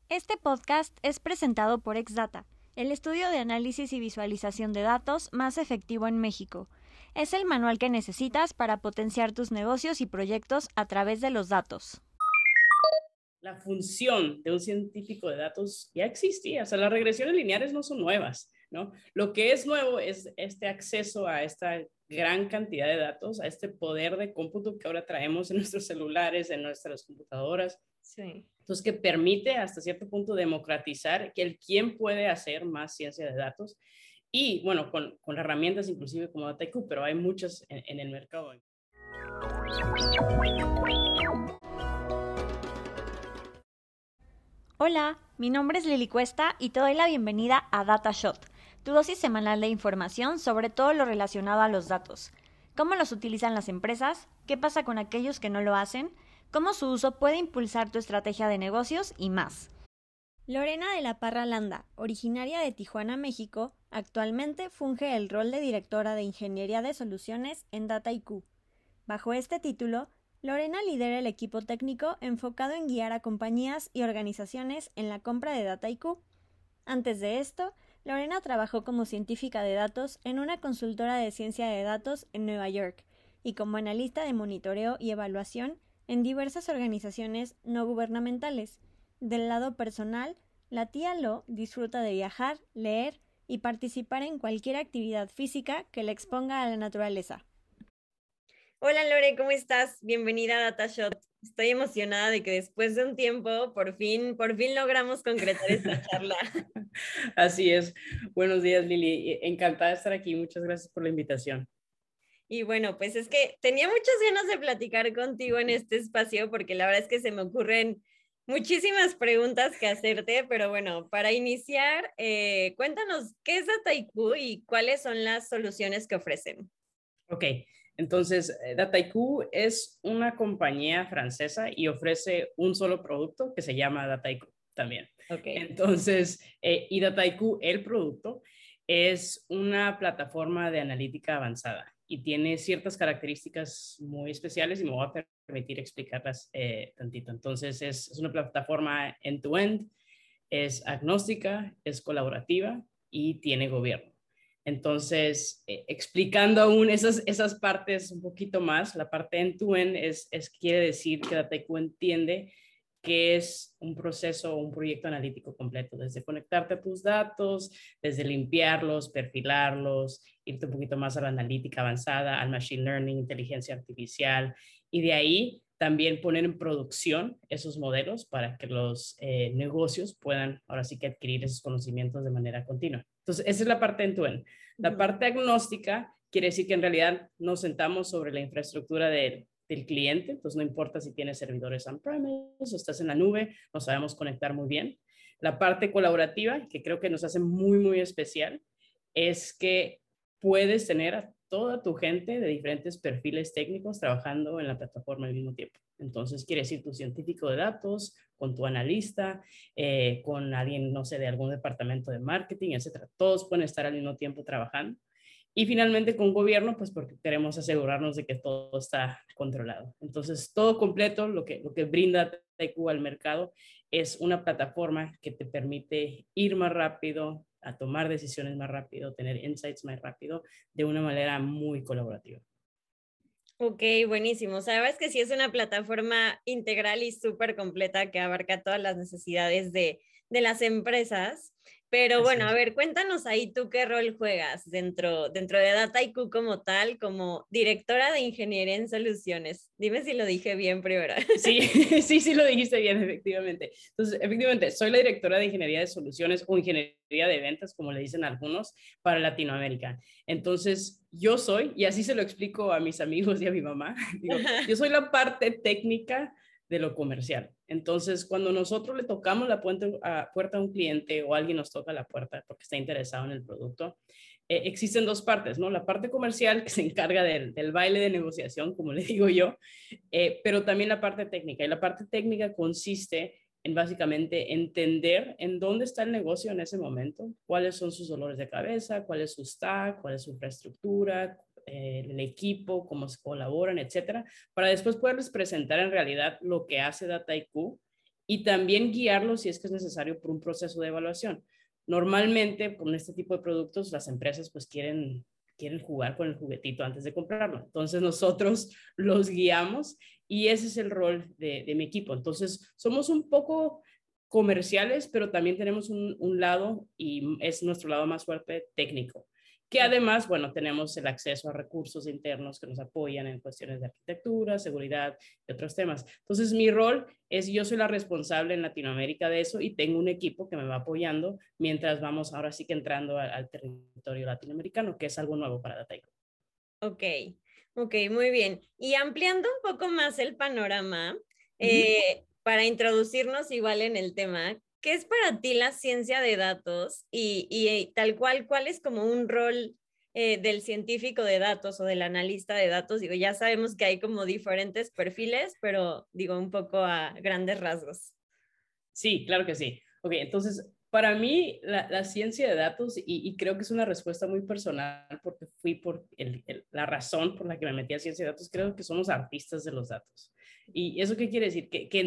Este podcast es presentado por Exdata, el estudio de análisis y visualización de datos más efectivo en México. Es el manual que necesitas para potenciar tus negocios y proyectos a través de los datos. La función de un científico de datos ya existía, o sea, las regresiones lineares no son nuevas, ¿no? Lo que es nuevo es este acceso a esta gran cantidad de datos, a este poder de cómputo que ahora traemos en nuestros celulares, en nuestras computadoras. Sí. Entonces, que permite hasta cierto punto democratizar que el quién puede hacer más ciencia de datos y, bueno, con herramientas inclusive como DataIQ, pero hay muchas en el mercado. Hola, mi nombre es Lili Cuesta y te doy la bienvenida a DataShot, tu dosis semanal de información sobre todo lo relacionado a los datos. ¿Cómo los utilizan las empresas? ¿Qué pasa con aquellos que no lo hacen? ¿Cómo su uso puede impulsar tu estrategia de negocios? Y más. Lorena de la Parra Landa, originaria de Tijuana, México, actualmente funge el rol de directora de Ingeniería de Soluciones en DataIQ. Bajo este título, Lorena lidera el equipo técnico enfocado en guiar a compañías y organizaciones en la compra de DataIQ. Antes de esto, Lorena trabajó como científica de datos en una consultora de ciencia de datos en Nueva York y como analista de monitoreo y evaluación en diversas organizaciones no gubernamentales. Del lado personal, la tía Lo disfruta de viajar, leer y participar en cualquier actividad física que le exponga a la naturaleza. Hola Lore, ¿cómo estás? Bienvenida a DataShot. Estoy emocionada de que después de un tiempo por fin logramos concretar esta charla. Así es. Buenos días, Lili. Encantada de estar aquí. Muchas gracias por la invitación. Y bueno, pues es que tenía muchas ganas de platicar contigo en este espacio porque la verdad es que se me ocurren muchísimas preguntas que hacerte, pero bueno, para iniciar, cuéntanos qué es DataIQ y cuáles son las soluciones que ofrecen. Ok, entonces DataIQ es una compañía francesa y ofrece un solo producto que se llama DataIQ también. Ok. Entonces, y DataIQ, el producto, es una plataforma de analítica avanzada y tiene ciertas características muy especiales y me voy a permitir explicarlas tantito. Entonces, es una plataforma end-to-end, es agnóstica, es colaborativa y tiene gobierno. Entonces, explicando aún esas partes un poquito más, la parte end-to-end quiere decir que DataIQ entiende que es un proceso, un proyecto analítico completo, desde conectarte a tus datos, desde limpiarlos, perfilarlos, irte un poquito más a la analítica avanzada, al machine learning, inteligencia artificial, y de ahí también poner en producción esos modelos para que los negocios puedan ahora sí que adquirir esos conocimientos de manera continua. Entonces, esa es la parte end-to-end. La parte agnóstica quiere decir que en realidad nos sentamos sobre la infraestructura del cliente, entonces no importa si tienes servidores on-premise o estás en la nube, nos sabemos conectar muy bien. La parte colaborativa, que creo que nos hace muy, muy especial, es que puedes tener a toda tu gente de diferentes perfiles técnicos trabajando en la plataforma al mismo tiempo. Entonces, quiere decir tu científico de datos, con tu analista, con alguien, no sé, de algún departamento de marketing, etcétera. Todos pueden estar al mismo tiempo trabajando. Y finalmente con gobierno, pues porque queremos asegurarnos de que todo está controlado. Entonces, todo completo, lo que brinda TQ al mercado es una plataforma que te permite ir más rápido, a tomar decisiones más rápido, tener insights más rápido, de una manera muy colaborativa. Ok, buenísimo. Sabes que sí es una plataforma integral y súper completa que abarca todas las necesidades de las empresas. Pero Así bueno, a es. ver, cuéntanos ahí tú qué rol juegas dentro de DataIQ como tal, como directora de Ingeniería en Soluciones. Dime si lo dije bien primero. Sí, sí lo dijiste bien, efectivamente. Entonces, efectivamente, soy la directora de Ingeniería de Soluciones o Ingeniería de Ventas, como le dicen algunos, para Latinoamérica. Entonces, yo soy, y así se lo explico a mis amigos y a mi mamá, digo, yo soy la parte técnica de lo comercial. Entonces, cuando nosotros le tocamos la puerta a un cliente o alguien nos toca la puerta porque está interesado en el producto, existen dos partes, ¿no? La parte comercial que se encarga del baile de negociación, como le digo yo, pero también la parte técnica. Y la parte técnica consiste en básicamente entender en dónde está el negocio en ese momento, cuáles son sus dolores de cabeza, cuál es su stack, cuál es su infraestructura, el equipo, cómo se colaboran, etcétera, para después poderles presentar en realidad lo que hace DataIQ y también guiarlos si es que es necesario por un proceso de evaluación. Normalmente con este tipo de productos las empresas pues quieren jugar con el juguetito antes de comprarlo. Entonces nosotros los guiamos y ese es el rol de mi equipo. Entonces somos un poco comerciales, pero también tenemos un lado, y es nuestro lado más fuerte, técnico, que además, bueno, tenemos el acceso a recursos internos que nos apoyan en cuestiones de arquitectura, seguridad y otros temas. Entonces, mi rol es, yo soy la responsable en Latinoamérica de eso y tengo un equipo que me va apoyando mientras vamos ahora sí que entrando al territorio latinoamericano, que es algo nuevo para Dataiku. Ok, ok, muy bien. Y ampliando un poco más el panorama, para introducirnos igual en el tema, ¿qué es para ti la ciencia de datos y tal cual, cuál es como un rol del científico de datos o del analista de datos? Digo, ya sabemos que hay como diferentes perfiles, pero digo un poco a grandes rasgos. Sí, claro que sí. Ok, entonces, para mí, la ciencia de datos, y creo que es una respuesta muy personal, porque fui por la razón por la que me metí a ciencia de datos, creo que somos artistas de los datos. ¿Y eso qué quiere decir? Que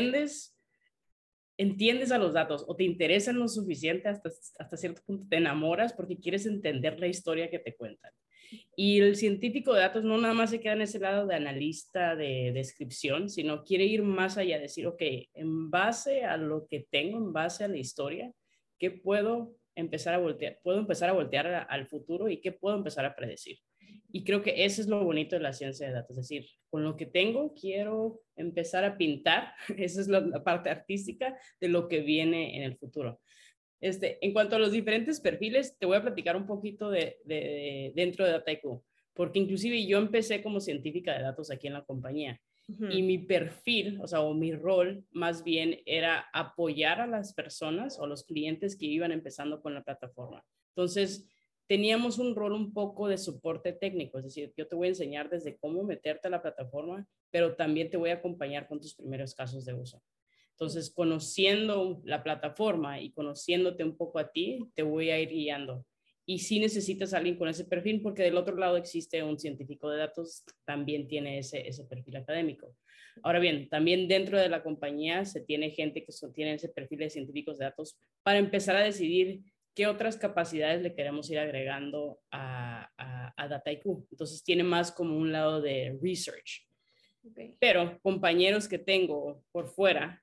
entiendes a los datos o te interesan lo suficiente hasta cierto punto, te enamoras porque quieres entender la historia que te cuentan. Y el científico de datos no nada más se queda en ese lado de analista de descripción, sino quiere ir más allá, decir, ok, en base a lo que tengo, en base a la historia, ¿qué puedo empezar a voltear? Puedo empezar a voltear al futuro y qué puedo empezar a predecir. Y creo que eso es lo bonito de la ciencia de datos, es decir, con lo que tengo quiero empezar a pintar, esa es la parte artística de lo que viene en el futuro. En cuanto a los diferentes perfiles, te voy a platicar un poquito dentro de Dataiku, porque inclusive yo empecé como científica de datos aquí en la compañía y mi perfil, o sea, o mi rol más bien era apoyar a las personas o los clientes que iban empezando con la plataforma. Entonces, teníamos un rol un poco de soporte técnico, es decir, yo te voy a enseñar desde cómo meterte a la plataforma, pero también te voy a acompañar con tus primeros casos de uso. Entonces, conociendo la plataforma y conociéndote un poco a ti, te voy a ir guiando. Y si necesitas a alguien con ese perfil, porque del otro lado existe un científico de datos, también tiene ese perfil académico. Ahora bien, también dentro de la compañía se tiene gente que tiene ese perfil de científicos de datos para empezar a decidir qué otras capacidades le queremos ir agregando a Dataiku. Entonces, tiene más como un lado de research. Okay. Pero compañeros que tengo por fuera,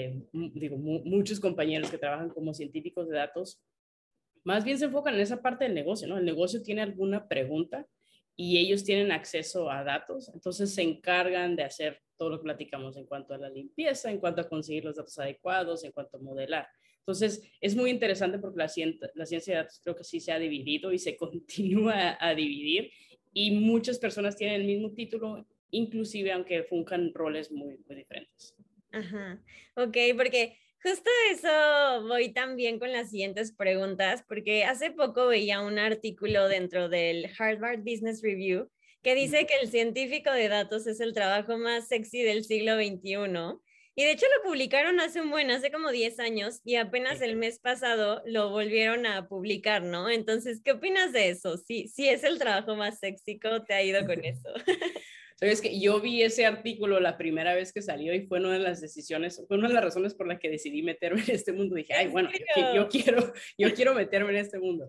muchos compañeros que trabajan como científicos de datos, más bien se enfocan en esa parte del negocio, ¿no? El negocio tiene alguna pregunta y ellos tienen acceso a datos, entonces se encargan de hacer todo lo que platicamos en cuanto a la limpieza, en cuanto a conseguir los datos adecuados, en cuanto a modelar. Entonces, es muy interesante porque la ciencia de datos creo que sí se ha dividido y se continúa a dividir y muchas personas tienen el mismo título, inclusive aunque funjan roles muy, muy diferentes. Ajá, ok, porque justo eso voy también con las siguientes preguntas, porque hace poco veía un artículo dentro del Harvard Business Review que dice que el científico de datos es el trabajo más sexy del siglo XXI. Y de hecho lo publicaron hace como 10 años y apenas el mes pasado lo volvieron a publicar, ¿no? Entonces, ¿qué opinas de eso? Sí, sí es el trabajo más sexy, ¿cómo te ha ido con eso? Sabes que yo vi ese artículo la primera vez que salió y fue una de las decisiones, fue una de las razones por las que decidí meterme en este mundo. Dije, ay, bueno, yo quiero meterme en este mundo.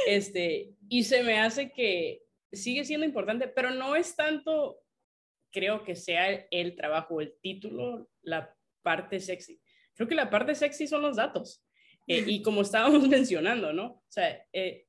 Y se me hace que sigue siendo importante, pero no es tanto, creo que sea el trabajo, el título, la parte sexy. Creo que la parte sexy son los datos. Y como estábamos mencionando, ¿no? O sea,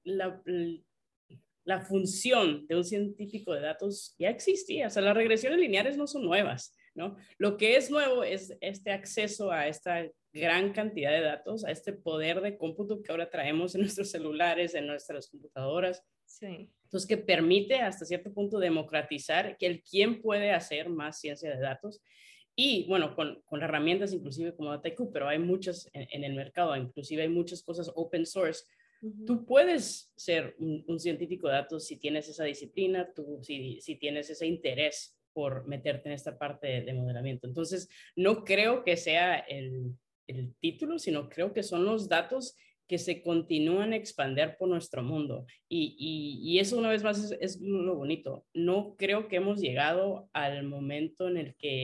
la función de un científico de datos ya existía, o sea, las regresiones lineares no son nuevas, ¿no? Lo que es nuevo es este acceso a esta gran cantidad de datos, a este poder de cómputo que ahora traemos en nuestros celulares, en nuestras computadoras. Sí. Entonces, que permite hasta cierto punto democratizar que el quién puede hacer más ciencia de datos. Y bueno, con herramientas inclusive como Dataiku, pero hay muchas en el mercado, inclusive hay muchas cosas open source. Tú puedes ser un científico de datos si tienes esa disciplina, si tienes ese interés por meterte en esta parte de modelamiento. Entonces, no creo que sea el título, sino creo que son los datos que se continúan a expandir por nuestro mundo. Y eso una vez más es lo bonito. No creo que hemos llegado al momento en el que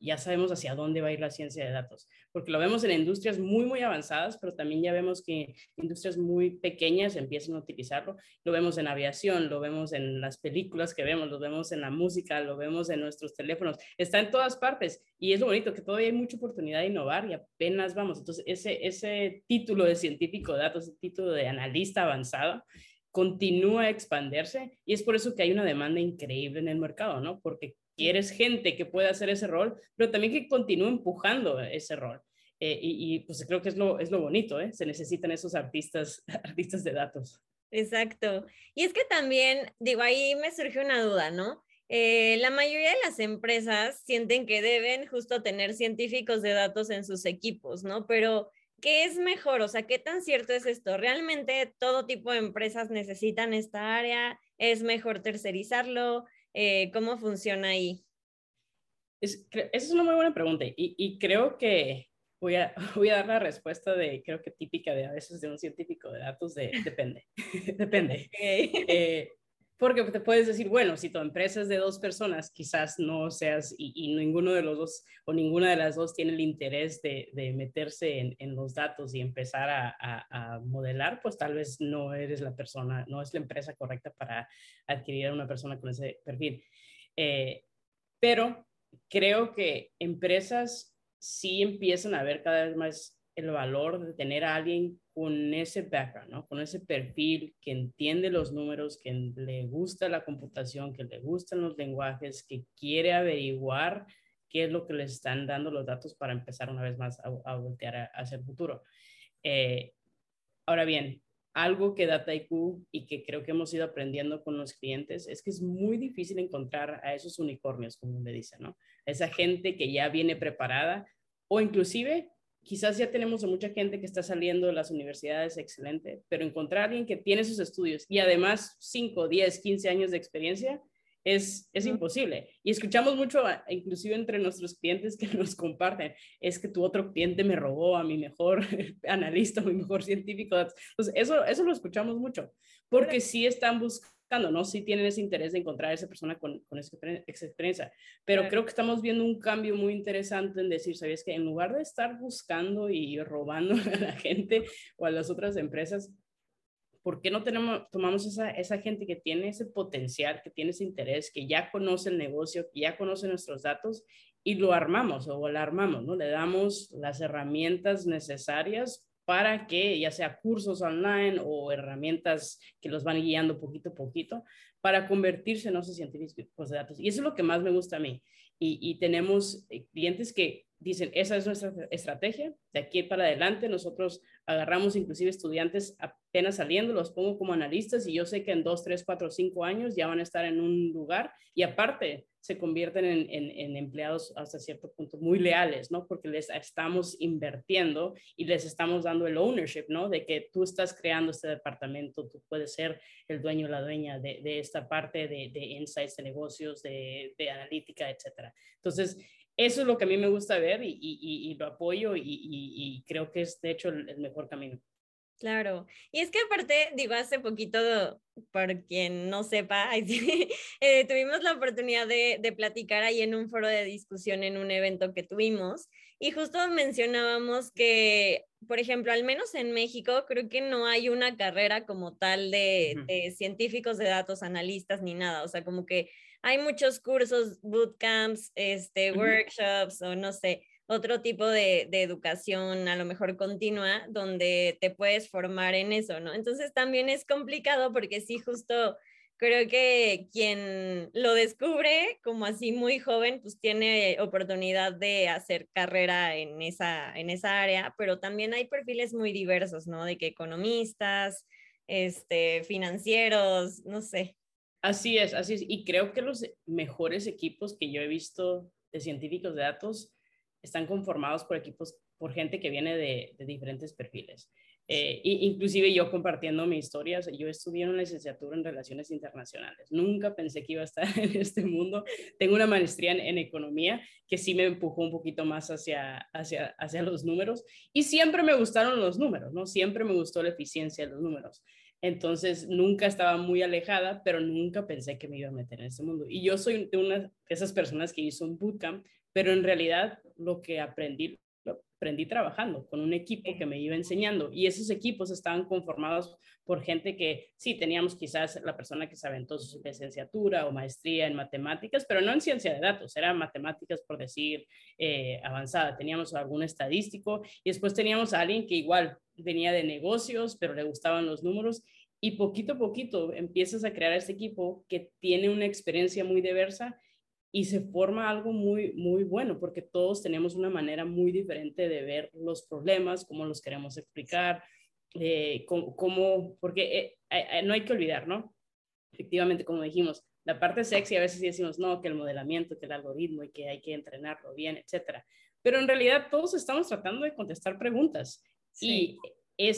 ya sabemos hacia dónde va a ir la ciencia de datos, porque lo vemos en industrias muy, muy avanzadas, pero también ya vemos que industrias muy pequeñas empiezan a utilizarlo. Lo vemos en aviación, lo vemos en las películas que vemos, lo vemos en la música, lo vemos en nuestros teléfonos, está en todas partes y es lo bonito que todavía hay mucha oportunidad de innovar y apenas vamos. Entonces, ese título de científico de datos, ese título de analista avanzado, continúa a expandirse y es por eso que hay una demanda increíble en el mercado, ¿no? Porque quieres gente que pueda hacer ese rol, pero también que continúe empujando ese rol. Pues creo que es lo bonito, ¿eh? Se necesitan esos artistas, artistas de datos. Exacto. Y es que también, digo, ahí me surge una duda, ¿no? La mayoría de las empresas sienten que deben justo tener científicos de datos en sus equipos, ¿no? Pero, ¿qué es mejor? O sea, ¿qué tan cierto es esto? ¿Realmente todo tipo de empresas necesitan esta área? ¿Es mejor tercerizarlo? ¿Cómo funciona ahí? Esa es una muy buena pregunta y creo que voy a dar la respuesta creo que típica de a veces de un científico de datos depende, depende. Okay. Porque te puedes decir, bueno, si tu empresa es de 2 personas, quizás no seas, y ninguno de los dos o ninguna de las dos tiene el interés de meterse en los datos y empezar a modelar, pues tal vez no eres la persona, no es la empresa correcta para adquirir a una persona con ese perfil. Pero creo que empresas sí empiezan a ver cada vez más el valor de tener a alguien con ese background, ¿no? Con ese perfil que entiende los números, que le gusta la computación, que le gustan los lenguajes, que quiere averiguar qué es lo que les están dando los datos para empezar una vez más a voltear hacia el futuro. Eh, Ahora bien, algo que DataIQ y que creo que hemos ido aprendiendo con los clientes es que es muy difícil encontrar a esos unicornios, como le dicen, ¿no? Esa gente que ya viene preparada o inclusive quizás ya tenemos a mucha gente que está saliendo de las universidades excelente, pero encontrar a alguien que tiene sus estudios y además 5, 10, 15 años de experiencia es imposible. Y escuchamos mucho, inclusive entre nuestros clientes que nos comparten, es que tu otro cliente me robó a mi mejor analista, a mi mejor científico. Entonces, eso lo escuchamos mucho, porque sí están buscando, ¿no? Sí tienen ese interés de encontrar a esa persona con esa experiencia. Pero creo que estamos viendo un cambio muy interesante en decir, ¿sabías que en lugar de estar buscando y robando a la gente o a las otras empresas, ¿por qué no tomamos esa gente que tiene ese potencial, que tiene ese interés, que ya conoce el negocio, que ya conoce nuestros datos y lo armamos o la armamos, ¿no? Le damos las herramientas necesarias para que, ya sea cursos online o herramientas que los van guiando poquito a poquito, para convertirse en esos científicos de datos. Y eso es lo que más me gusta a mí. Y tenemos clientes que dicen, esa es nuestra estrategia, de aquí para adelante nosotros agarramos inclusive estudiantes apenas saliendo, los pongo como analistas y yo sé que en 2, 3, 4, 5 años ya van a estar en un lugar y aparte se convierten en empleados hasta cierto punto muy leales, ¿no? Porque les estamos invirtiendo y les estamos dando el ownership, ¿no? De que tú estás creando este departamento, tú puedes ser el dueño o la dueña de esta parte de insights, de negocios, de analítica, etcétera. Entonces, eso es lo que a mí me gusta ver y lo apoyo y creo que es de hecho el mejor camino. Claro, y es que aparte, digo, hace poquito, por quien no sepa, tuvimos la oportunidad de platicar ahí en un foro de discusión en un evento que tuvimos y justo mencionábamos que, por ejemplo, al menos en México, creo que no hay una carrera como tal de científicos de datos, analistas ni nada, o sea, como que hay muchos cursos, bootcamps, workshops o no sé, otro tipo de educación, a lo mejor continua, donde te puedes formar en eso, ¿no? Entonces también es complicado porque sí, justo creo que quien lo descubre como así muy joven, pues tiene oportunidad de hacer carrera en esa área, pero también hay perfiles muy diversos, ¿no? De que economistas, financieros, no sé. Así es, así es. Y creo que los mejores equipos que yo he visto de científicos de datos están conformados por equipos, por gente que viene de diferentes perfiles. Inclusive yo compartiendo mi historia, o sea, yo estudié una licenciatura en Relaciones Internacionales. Nunca pensé que iba a estar en este mundo. Tengo una maestría en economía que sí me empujó un poquito más hacia los números. Y siempre me gustaron los números, ¿no? Siempre me gustó la eficiencia de los números. Entonces nunca estaba muy alejada, pero nunca pensé que me iba a meter en ese mundo. Y yo soy de una de esas personas que hizo un bootcamp pero en realidad lo aprendí trabajando con un equipo que me iba enseñando, y esos equipos estaban conformados por gente que sí, teníamos quizás la persona que se aventó su licenciatura o maestría en matemáticas, pero no en ciencia de datos, era matemáticas por decir avanzada. Teníamos algún estadístico y después teníamos a alguien que igual venía de negocios, pero le gustaban los números, y poquito a poquito empiezas a crear este equipo que tiene una experiencia muy diversa y se forma algo muy, muy bueno, porque todos tenemos una manera muy diferente de ver los problemas, cómo los queremos explicar, porque no hay que olvidar, ¿no? Efectivamente, como dijimos, la parte sexy a veces decimos, no, que el modelamiento, que el algoritmo y que hay que entrenarlo bien, etcétera. Pero en realidad todos estamos tratando de contestar preguntas. Sí. Y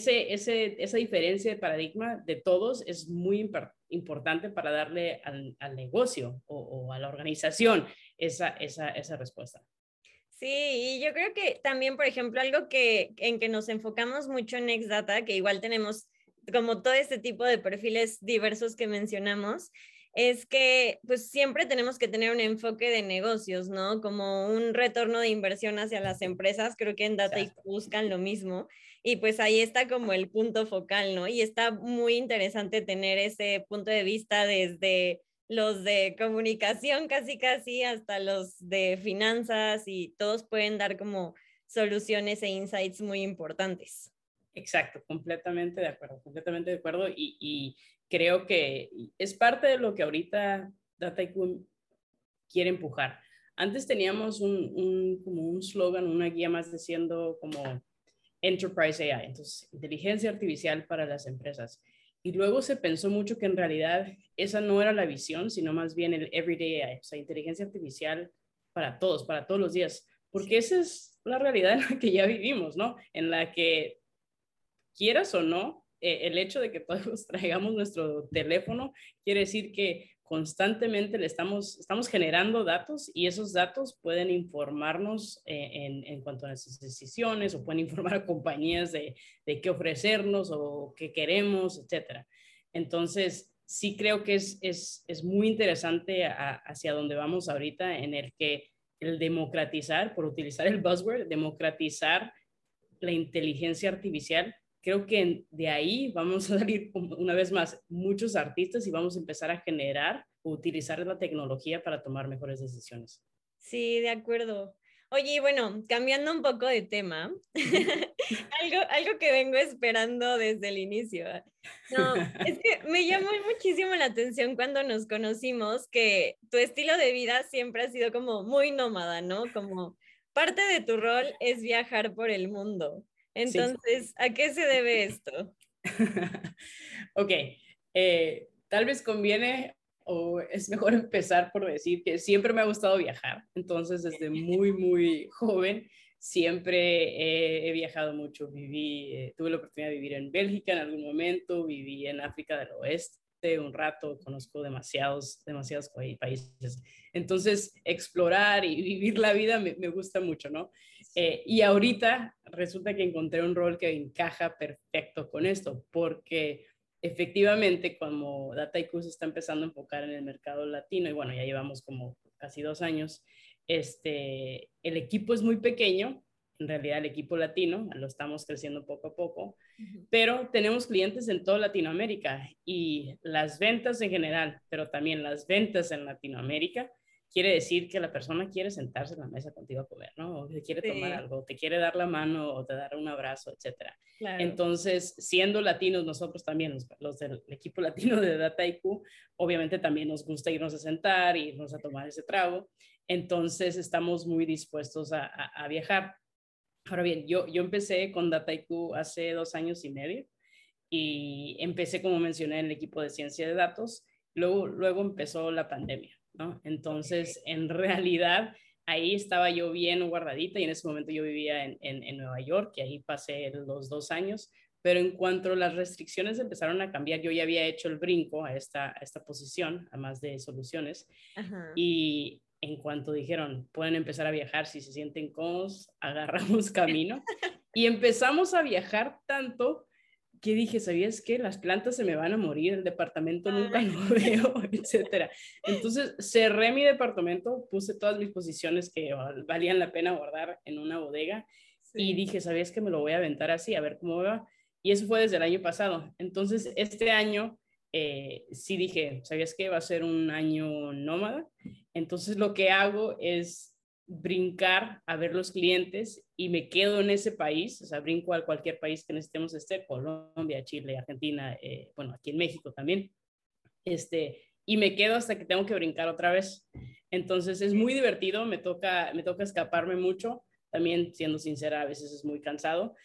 esa diferencia de paradigma de todos es muy importante para darle al negocio o a la organización esa respuesta. Sí, y yo creo que también, por ejemplo, algo en que nos enfocamos mucho en Nextdata, que igual tenemos como todo este tipo de perfiles diversos que mencionamos, es que pues siempre tenemos que tener un enfoque de negocios, ¿no? Como un retorno de inversión hacia las empresas. Creo que en DataIQ buscan lo mismo, y pues ahí está como el punto focal, ¿no? Y está muy interesante tener ese punto de vista desde los de comunicación casi hasta los de finanzas, y todos pueden dar como soluciones e insights muy importantes. Exacto, completamente de acuerdo, y creo que es parte de lo que ahorita DataIQ quiere empujar. Antes teníamos como un slogan, una guía más diciendo como Enterprise AI, entonces inteligencia artificial para las empresas. Y luego se pensó mucho que en realidad esa no era la visión, sino más bien el Everyday AI, o sea, inteligencia artificial para todos los días, porque esa es la realidad en la que ya vivimos, ¿no? En la que quieras o no, el hecho de que todos traigamos nuestro teléfono quiere decir que constantemente estamos generando datos, y esos datos pueden informarnos en cuanto a nuestras decisiones, o pueden informar a compañías de qué ofrecernos o qué queremos, etcétera. Entonces, sí creo que es muy interesante hacia donde vamos ahorita, en el que el democratizar, por utilizar el buzzword, democratizar la inteligencia artificial. Creo que de ahí vamos a salir una vez más muchos artistas, y vamos a empezar a generar o utilizar la tecnología para tomar mejores decisiones. Sí, de acuerdo. Oye, bueno, cambiando un poco de tema, algo que vengo esperando desde el inicio. No, es que me llamó muchísimo la atención cuando nos conocimos, que tu estilo de vida siempre ha sido como muy nómada, ¿no? Como parte de tu rol es viajar por el mundo. Entonces, sí. ¿A qué se debe esto? Ok, tal vez conviene o es mejor empezar por decir que siempre me ha gustado viajar. Entonces, desde muy, muy joven, siempre he viajado mucho. Tuve la oportunidad de vivir en Bélgica en algún momento, viví en África del Oeste un rato, conozco demasiados países. Entonces, explorar y vivir la vida me gusta mucho, ¿no? Y ahorita resulta que encontré un rol que encaja perfecto con esto, porque efectivamente, como DataIQ se está empezando a enfocar en el mercado latino, y bueno, ya llevamos como casi 2 años, el equipo es muy pequeño. En realidad el equipo latino lo estamos creciendo poco a poco, pero tenemos clientes en toda Latinoamérica, y las ventas en general, pero también las ventas en Latinoamérica, quiere decir que la persona quiere sentarse en la mesa contigo a comer, ¿no? O te quiere tomar algo, te quiere dar la mano o te dar un abrazo, etcétera. Claro. Entonces, siendo latinos, nosotros también, los del equipo latino de DataIQ, obviamente también nos gusta irnos a sentar, irnos a tomar ese trago. Entonces, estamos muy dispuestos a viajar. Ahora bien, yo empecé con DataIQ hace 2 años y medio, y empecé, como mencioné, en el equipo de ciencia de datos. Luego empezó la pandemia, ¿no? Entonces, en realidad, ahí estaba yo bien guardadita, y en ese momento yo vivía en Nueva York, y ahí pasé los 2 años. Pero en cuanto las restricciones empezaron a cambiar, yo ya había hecho el brinco a esta posición, a más de soluciones. Ajá. Y en cuanto dijeron, pueden empezar a viajar si se sienten cómodos, agarramos camino y empezamos a viajar tanto ¿qué dije? ¿Sabías qué? Las plantas se me van a morir, el departamento nunca lo veo, etcétera. Entonces cerré mi departamento, puse todas mis posiciones que valían la pena guardar en una bodega y dije, ¿sabías que me lo voy a aventar así? A ver cómo va. Y eso fue desde el año pasado. Entonces este año sí dije, ¿sabías qué? Va a ser un año nómada. Entonces lo que hago es brincar a ver los clientes y me quedo en ese país, o sea, brinco a cualquier país que necesitemos Colombia, Chile, Argentina, bueno, aquí en México también, y me quedo hasta que tengo que brincar otra vez. Entonces es muy divertido, me toca escaparme mucho, también siendo sincera, a veces es muy cansado,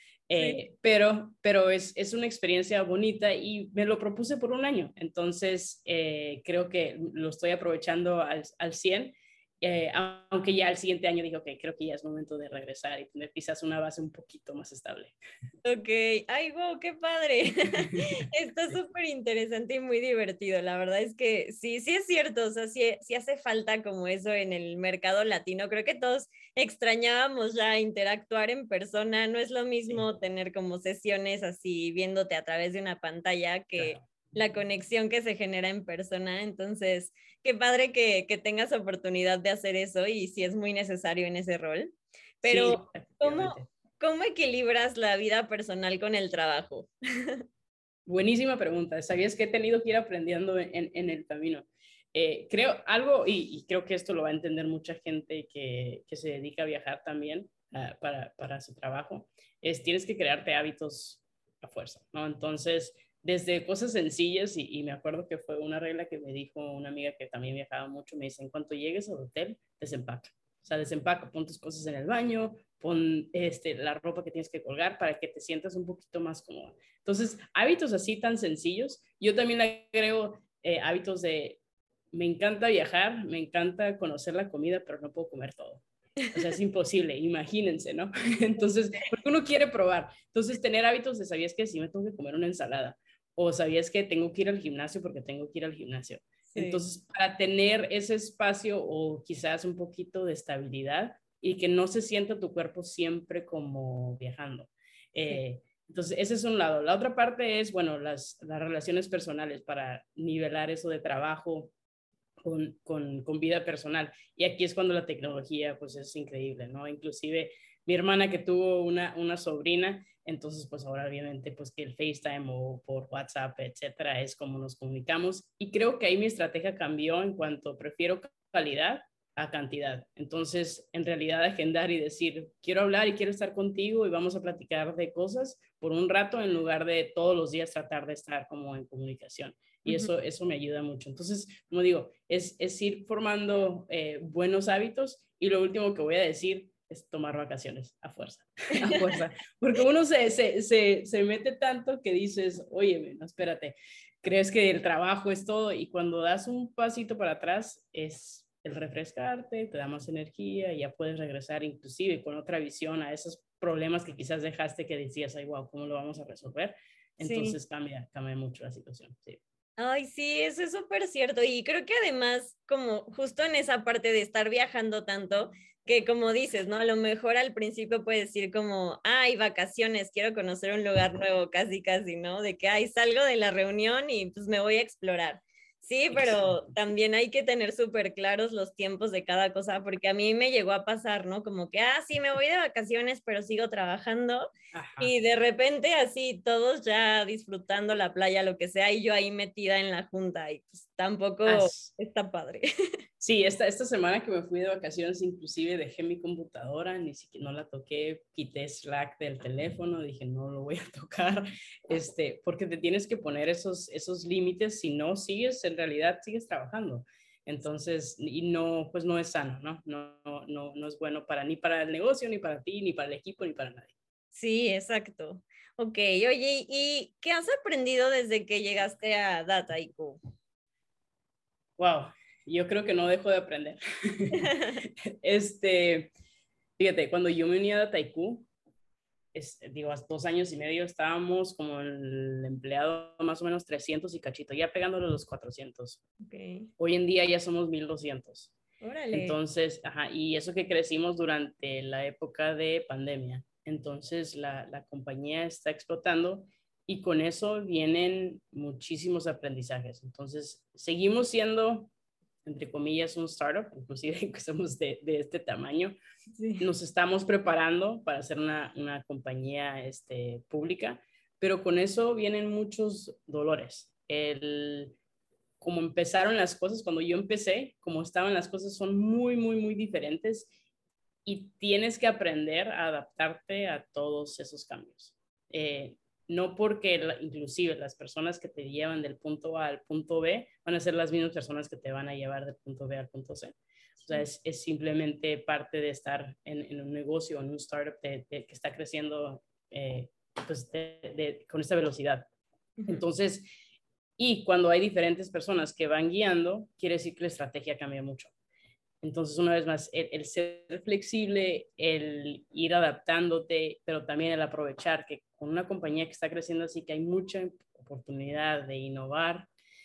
pero es una experiencia bonita y me lo propuse por un año, entonces creo que lo estoy aprovechando al 100. Aunque ya el siguiente año dije, ok, creo que ya es momento de regresar y tener quizás una base un poquito más estable. Ok, ay, wow, qué padre. Está súper interesante y muy divertido. La verdad es que sí, sí es cierto, o sea, sí hace falta como eso en el mercado latino. Creo que todos extrañábamos ya interactuar en persona. No es lo mismo tener como sesiones así viéndote a través de una pantalla que la conexión que se genera en persona. Entonces, qué padre que tengas oportunidad de hacer eso y sí es muy necesario en ese rol. Pero, Sí, ¿cómo equilibras la vida personal con el trabajo? buenísima pregunta. ¿Sabías que he tenido que ir aprendiendo en el camino? Creo algo, y creo que esto lo va a entender mucha gente que se dedica a viajar también para su trabajo, es tienes que crearte hábitos a fuerza, ¿no? Entonces, desde cosas sencillas, y me acuerdo que fue una regla que me dijo una amiga que también viajaba mucho, me dice, en cuanto llegues al hotel, desempaca. O sea, desempaca, pon tus cosas en el baño, pon la ropa que tienes que colgar para que te sientas un poquito más cómoda. Entonces, hábitos así tan sencillos. Yo también le agrego hábitos de, me encanta viajar, me encanta conocer la comida, pero no puedo comer todo. O sea, es imposible, imagínense, ¿no? Entonces, porque uno quiere probar. Entonces, tener hábitos de, ¿sabías que sí me tengo que comer una ensalada? O ¿sabías que tengo que ir al gimnasio porque tengo que ir al gimnasio? Sí. Entonces, para tener ese espacio o quizás un poquito de estabilidad y que no se sienta tu cuerpo siempre como viajando. Entonces, ese es un lado. La otra parte es, bueno, las relaciones personales para nivelar eso de trabajo con vida personal. Y aquí es cuando la tecnología, pues, es increíble, ¿no? Inclusive mi hermana que tuvo una sobrina, entonces, pues, ahora obviamente, pues, que el FaceTime o por WhatsApp, etcétera, es como nos comunicamos. Y creo que ahí mi estrategia cambió en cuanto prefiero calidad a cantidad. Entonces, en realidad, agendar y decir, quiero hablar y quiero estar contigo y vamos a platicar de cosas por un rato en lugar de todos los días tratar de estar como en comunicación. Y eso me ayuda mucho. Entonces, como digo, es ir formando buenos hábitos y lo último que voy a decir es tomar vacaciones a fuerza, a fuerza. Porque uno se mete tanto que dices, oye, no, espérate, crees que el trabajo es todo y cuando das un pasito para atrás es el refrescarte, te da más energía y ya puedes regresar inclusive con otra visión a esos problemas que quizás dejaste que decías, ay, wow, ¿cómo lo vamos a resolver? Entonces cambia mucho la situación, sí. Ay, sí, eso es súper cierto. Y creo que además, como justo en esa parte de estar viajando tanto, que como dices, ¿no? A lo mejor al principio puedes decir como, ay, vacaciones, quiero conocer un lugar nuevo, casi, casi, ¿no? De que, ay, salgo de la reunión y pues me voy a explorar. Sí, pero también hay que tener súper claros los tiempos de cada cosa, porque a mí me llegó a pasar, ¿no? Como que, sí, me voy de vacaciones, pero sigo trabajando. Ajá. Y de repente así, todos ya disfrutando la playa, lo que sea, y yo ahí metida en la junta, y pues tampoco está padre. Sí, esta semana que me fui de vacaciones, inclusive dejé mi computadora, ni siquiera no la toqué, quité Slack del teléfono, dije no lo voy a tocar, porque te tienes que poner esos límites, si no sigues, en realidad sigues trabajando. Entonces, y no, pues no es sano, ¿no? No es bueno ni para el negocio, ni para ti, ni para el equipo, ni para nadie. Sí, exacto. Ok, oye, ¿y qué has aprendido desde que llegaste a Dataiku? Wow, yo creo que no dejo de aprender. Fíjate, cuando yo me uní a Dataiku, digo, hace 2 años y medio estábamos como el empleado más o menos 300 y cachito, ya pegándole los 400. Okay. Hoy en día ya somos 1200. Órale. Entonces, y eso que crecimos durante la época de pandemia. Entonces, la compañía está explotando y con eso vienen muchísimos aprendizajes. Entonces, seguimos siendo, entre comillas, un startup, inclusive que somos de este tamaño. Sí. Nos estamos preparando para ser una compañía pública, pero con eso vienen muchos dolores. Como empezaron las cosas, cuando yo empecé, como estaban las cosas, son muy, muy, muy diferentes y tienes que aprender a adaptarte a todos esos cambios. No porque inclusive las personas que te llevan del punto A al punto B van a ser las mismas personas que te van a llevar del punto B al punto C. O sea, es simplemente parte de estar en un negocio, en un startup que está creciendo pues con esta velocidad. Entonces, y cuando hay diferentes personas que van guiando, quiere decir que la estrategia cambia mucho. Entonces, una vez más, el ser flexible, el ir adaptándote, pero también el aprovechar que con una compañía que está creciendo así, que hay mucha oportunidad de innovar,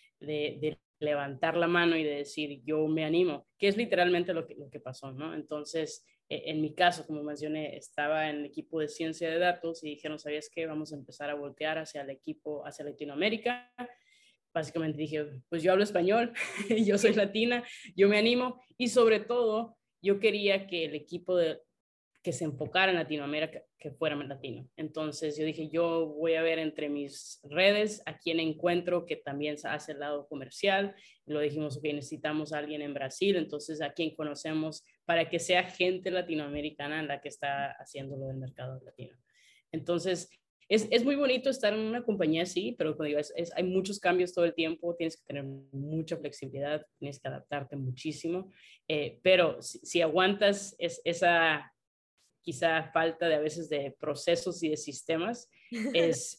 de levantar la mano y de decir, yo me animo, que es literalmente lo que pasó, ¿no? Entonces, en mi caso, como mencioné, estaba en el equipo de ciencia de datos y dijeron, ¿sabías qué? Vamos a empezar a voltear hacia el equipo, hacia Latinoamérica. Básicamente dije, pues yo hablo español, yo soy latina, yo me animo y sobre todo yo quería que el equipo que se enfocara en Latinoamérica, que fuera latino. Entonces yo dije, yo voy a ver entre mis redes a quién encuentro que también hace el lado comercial. Lo dijimos, ok, necesitamos a alguien en Brasil, entonces a quién conocemos para que sea gente latinoamericana la que está haciendo lo del mercado latino. Entonces, es muy bonito estar en una compañía así, pero como digo, hay muchos cambios todo el tiempo, tienes que tener mucha flexibilidad, tienes que adaptarte muchísimo, pero si aguantas esa quizá falta de a veces de procesos y de sistemas, es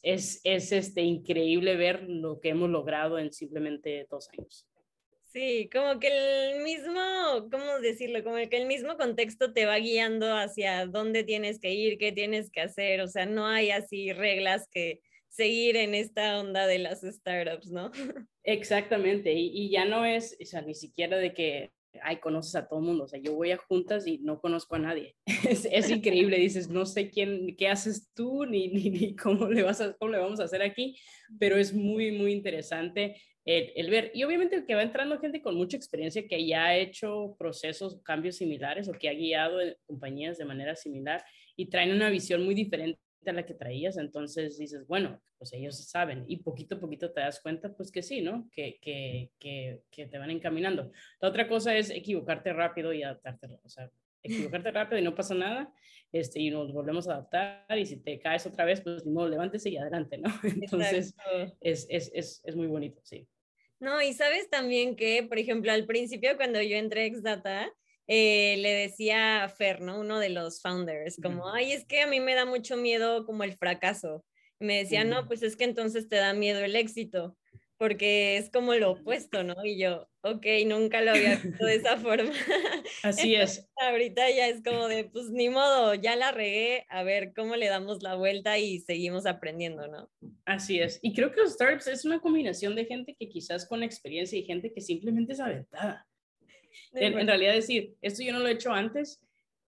increíble ver lo que hemos logrado en simplemente 2 años. Sí, como que el mismo, ¿cómo decirlo? Como que el mismo contexto te va guiando hacia dónde tienes que ir, qué tienes que hacer, o sea, no hay así reglas que seguir en esta onda de las startups, ¿no? Exactamente, y ya no es, o sea, ni siquiera de que, ay, conoces a todo el mundo, o sea, yo voy a juntas y no conozco a nadie. Es increíble, dices, no sé qué haces tú, ni cómo le vamos a hacer aquí, pero es muy, muy interesante el ver. Y obviamente el que va entrando gente con mucha experiencia que ya ha hecho procesos, cambios similares o que ha guiado compañías de manera similar y traen una visión muy diferente a la que traías, entonces dices, bueno, pues ellos saben y poquito a poquito te das cuenta, pues que sí, ¿no? Que te van encaminando. La otra cosa es equivocarte rápido y adaptarte, o sea, equivocarte rápido y no pasa nada, y nos volvemos a adaptar y si te caes otra vez, pues ni modo, levántese y adelante, ¿no? Entonces, es muy bonito, sí. No, y sabes también que, por ejemplo, al principio cuando yo entré a Exdata, le decía a Fer, ¿no? Uno de los founders, como, ay, es que a mí me da mucho miedo como el fracaso. Y me decía, no, pues es que entonces te da miedo el éxito, porque es como lo opuesto, ¿no? Y yo, ok, nunca lo había visto de esa forma. Así es. Ahorita ya es como de, pues ni modo, ya la regué, a ver cómo le damos la vuelta y seguimos aprendiendo, ¿no? Así es. Y creo que los startups es una combinación de gente que quizás con experiencia y gente que simplemente es aventada. En realidad decir, esto yo no lo he hecho antes,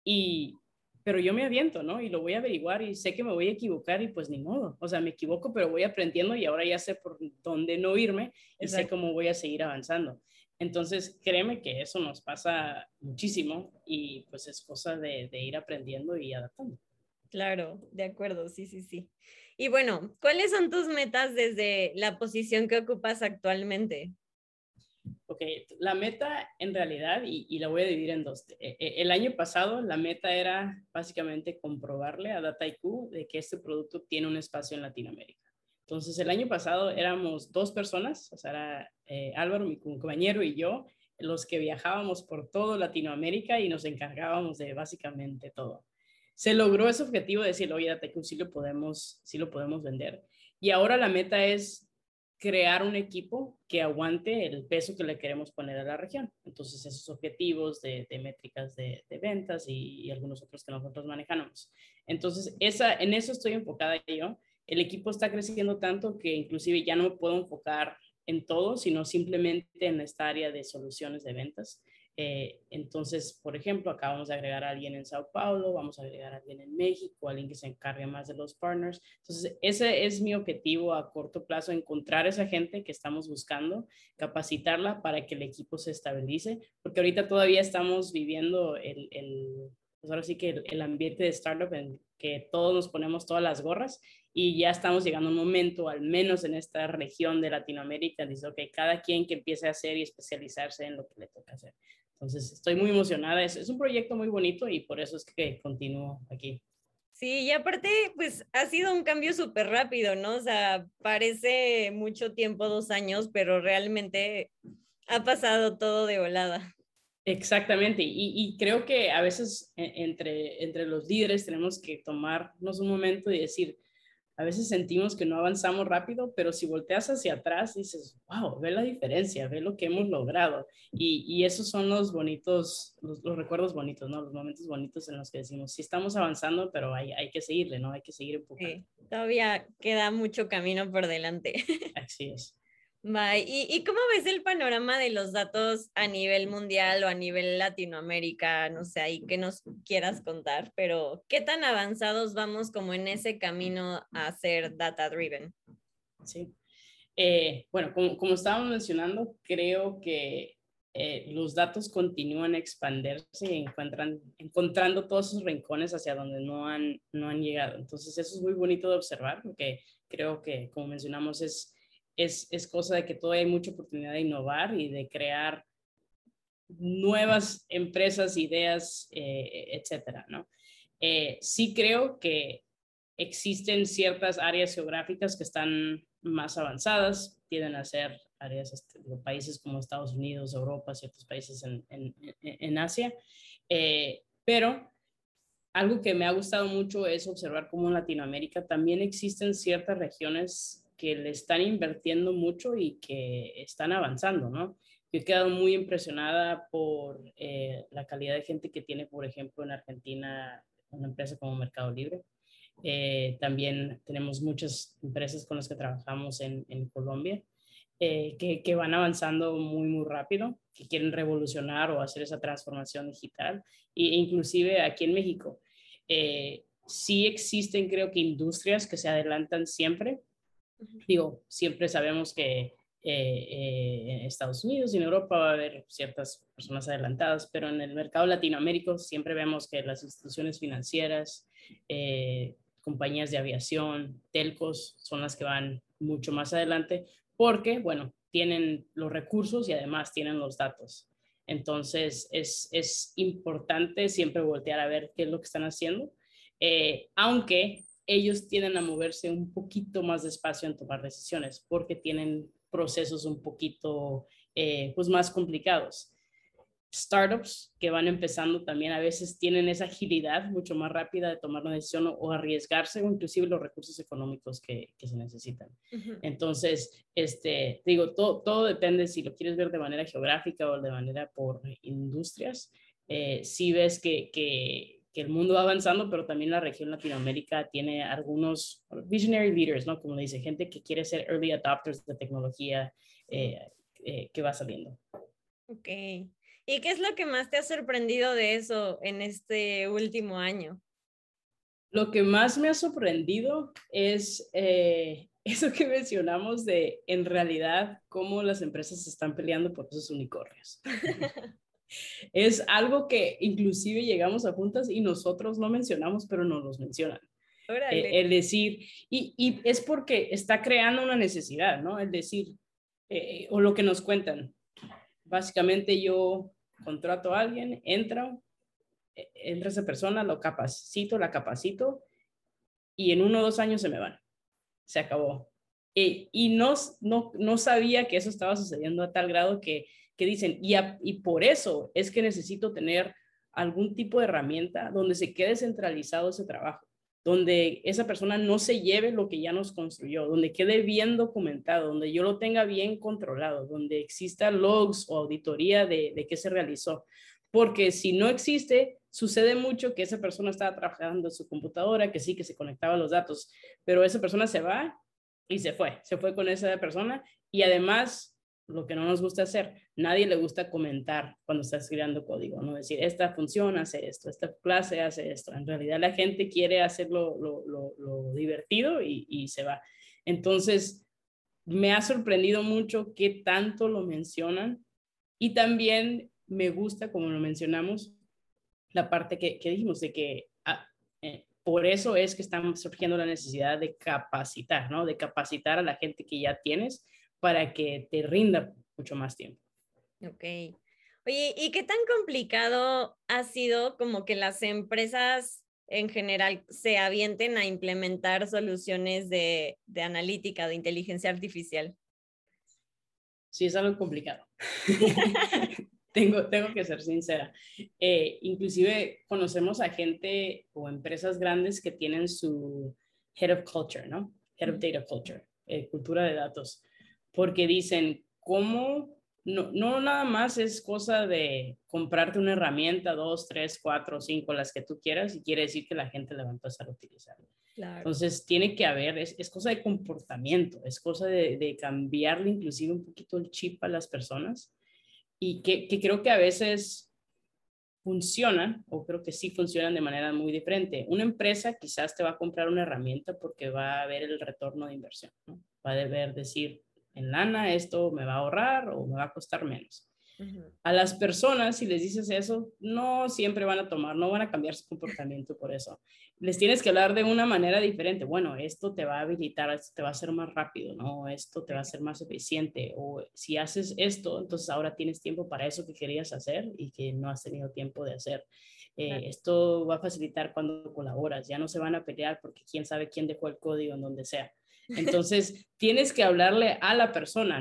pero yo me aviento, ¿no? Y lo voy a averiguar y sé que me voy a equivocar y pues ni modo. O sea, me equivoco, pero voy aprendiendo y ahora ya sé por dónde no irme y sé cómo voy a seguir avanzando. Entonces, créeme que eso nos pasa muchísimo y pues es cosa de ir aprendiendo y adaptando. Claro, de acuerdo, sí, sí, sí. Y bueno, ¿cuáles son tus metas desde la posición que ocupas actualmente? Ok, la meta en realidad, y la voy a dividir en dos. El año pasado la meta era básicamente comprobarle a Dataiku de que este producto tiene un espacio en Latinoamérica. Entonces el año pasado éramos 2 personas, o sea, era Álvaro, mi compañero y yo, los que viajábamos por todo Latinoamérica y nos encargábamos de básicamente todo. Se logró ese objetivo de decir, oye, Dataiku sí lo podemos vender. Y ahora la meta es crear un equipo que aguante el peso que le queremos poner a la región. Entonces, esos objetivos de métricas de ventas y algunos otros que nosotros manejamos. Entonces, en eso estoy enfocada yo. El equipo está creciendo tanto que inclusive ya no me puedo enfocar en todo, sino simplemente en esta área de soluciones de ventas. Entonces, por ejemplo, acá vamos a agregar a alguien en Sao Paulo, vamos a agregar a alguien en México, alguien que se encargue más de los partners. Entonces, ese es mi objetivo a corto plazo, encontrar esa gente que estamos buscando, capacitarla para que el equipo se estabilice, porque ahorita todavía estamos viviendo pues ahora sí que el ambiente de startup en que todos nos ponemos todas las gorras y ya estamos llegando a un momento, al menos en esta región de Latinoamérica, dice, ok, cada quien que empiece a hacer y especializarse en lo que le toca hacer. Entonces, estoy muy emocionada. Es un proyecto muy bonito y por eso es que continúo aquí. Sí, y aparte, pues ha sido un cambio súper rápido, ¿no? O sea, parece mucho tiempo, 2 años, pero realmente ha pasado todo de volada. Exactamente. Y creo que a veces entre los líderes tenemos que tomarnos un momento y decir, a veces sentimos que no avanzamos rápido, pero si volteas hacia atrás dices, wow, ve la diferencia, ve lo que hemos logrado. Y esos son los bonitos, los recuerdos bonitos, ¿no? Los momentos bonitos en los que decimos, sí estamos avanzando, pero hay que seguirle, ¿no? Hay que seguir empujando. Sí, todavía queda mucho camino por delante. Así es. Bye. ¿Y cómo ves el panorama de los datos a nivel mundial o a nivel Latinoamérica? No sé, ahí que nos quieras contar, pero ¿qué tan avanzados vamos como en ese camino a ser data driven? Sí. Bueno, como estábamos mencionando, creo que los datos continúan a expandirse y encontrando todos esos rincones hacia donde no han llegado. Entonces, eso es muy bonito de observar, porque creo que, como mencionamos, es cosa de que todavía hay mucha oportunidad de innovar y de crear nuevas empresas, ideas, etcétera, ¿no? Sí creo que existen ciertas áreas geográficas que están más avanzadas, tienden a ser áreas de países como Estados Unidos, Europa, ciertos países en Asia, pero algo que me ha gustado mucho es observar cómo en Latinoamérica también existen ciertas regiones que le están invirtiendo mucho y que están avanzando, ¿no? Yo he quedado muy impresionada por la calidad de gente que tiene, por ejemplo, en Argentina, una empresa como Mercado Libre. También tenemos muchas empresas con las que trabajamos en Colombia que van avanzando muy, muy rápido, que quieren revolucionar o hacer esa transformación digital. Inclusive aquí en México, sí existen, creo que, industrias que se adelantan siempre. Digo, siempre sabemos que en Estados Unidos y en Europa va a haber ciertas personas adelantadas, pero en el mercado latinoamericano siempre vemos que las instituciones financieras, compañías de aviación, telcos, son las que van mucho más adelante porque, bueno, tienen los recursos y además tienen los datos. Entonces, es importante siempre voltear a ver qué es lo que están haciendo, aunque ellos tienden a moverse un poquito más despacio en tomar decisiones porque tienen procesos un poquito pues más complicados. Startups que van empezando también a veces tienen esa agilidad mucho más rápida de tomar una decisión o arriesgarse o inclusive los recursos económicos que se necesitan. Entonces, digo, todo depende si lo quieres ver de manera geográfica o de manera por industrias. Si ves que el mundo va avanzando, pero también la región Latinoamérica tiene algunos visionary leaders, ¿no? Como dice, gente que quiere ser early adopters de tecnología que va saliendo. Ok. ¿Y qué es lo que más te ha sorprendido de eso en este último año? Lo que más me ha sorprendido es eso que mencionamos de, en realidad, cómo las empresas se están peleando por esos unicornios. Es algo que inclusive llegamos a juntas y nosotros no mencionamos, pero nos los mencionan. El decir, y es porque está creando una necesidad, ¿no? El decir, o lo que nos cuentan. Básicamente yo contrato a alguien, entra esa persona, lo capacito, la capacito, y en 1 o 2 años se me van. Se acabó. Y no sabía que eso estaba sucediendo a tal grado que dicen, y por eso es que necesito tener algún tipo de herramienta donde se quede centralizado ese trabajo, donde esa persona no se lleve lo que ya nos construyó, donde quede bien documentado, donde yo lo tenga bien controlado, donde exista logs o auditoría de qué se realizó. Porque si no existe, sucede mucho que esa persona estaba trabajando en su computadora, que sí, que se conectaba a los datos, pero esa persona se va y se fue con esa persona y además lo que no nos gusta hacer. Nadie le gusta comentar cuando estás creando código, ¿no? Decir, esta función hace esto, esta clase hace esto. En realidad la gente quiere hacer lo divertido y se va. Entonces, me ha sorprendido mucho qué tanto lo mencionan y también me gusta, como lo mencionamos, la parte que dijimos de que por eso es que está surgiendo la necesidad de capacitar, ¿no? De capacitar a la gente que ya tienes para que te rinda mucho más tiempo. Ok. Oye, ¿y qué tan complicado ha sido como que las empresas en general se avienten a implementar soluciones de analítica, de inteligencia artificial? Sí, es algo complicado. Tengo que ser sincera. Inclusive conocemos a gente o empresas grandes que tienen su Head of Culture, ¿no? Head of Data Culture, cultura de datos, porque dicen, ¿cómo? No nada más es cosa de comprarte una herramienta, 2, 3, 4, 5, las que tú quieras, y quiere decir que la gente la va a empezar a utilizar. Claro. Entonces, tiene que haber, es cosa de comportamiento, es cosa de cambiarle inclusive un poquito el chip a las personas y que creo que a veces funcionan, o creo que sí funcionan de manera muy diferente. Una empresa quizás te va a comprar una herramienta porque va a ver el retorno de inversión, ¿no? Va a deber decir, en lana esto me va a ahorrar o me va a costar menos. A las personas, si les dices eso, no siempre van a tomar, no van a cambiar su comportamiento por eso. Les tienes que hablar de una manera diferente. Bueno, esto te va a habilitar, esto te va a hacer más rápido, ¿no? Esto te va a hacer más eficiente. O si haces esto, entonces ahora tienes tiempo para eso que querías hacer y que no has tenido tiempo de hacer. Esto va a facilitar cuando colaboras. Ya no se van a pelear porque quién sabe quién dejó el código en donde sea. Entonces, tienes que hablarle a la persona,